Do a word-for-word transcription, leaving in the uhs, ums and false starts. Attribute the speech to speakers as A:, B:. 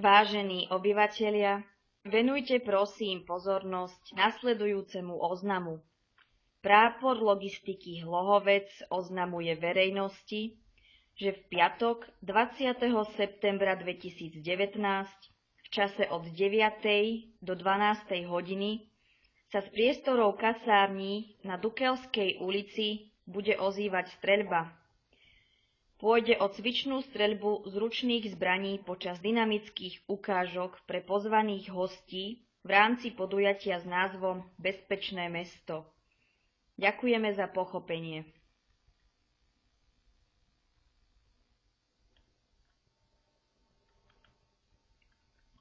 A: Vážení obyvatelia, venujte prosím pozornosť nasledujúcemu oznamu. Prápor logistiky Hlohovec oznamuje verejnosti, že v piatok dvadsiateho septembra dvetisícdevätnásť v čase od deviatej do dvanástej hodiny sa z priestorov kasární na Dukelskej ulici bude ozývať streľba. Pôjde o cvičnú streľbu z ručných zbraní počas dynamických ukážok pre pozvaných hostí v rámci podujatia s názvom Bezpečné mesto. Ďakujeme za pochopenie.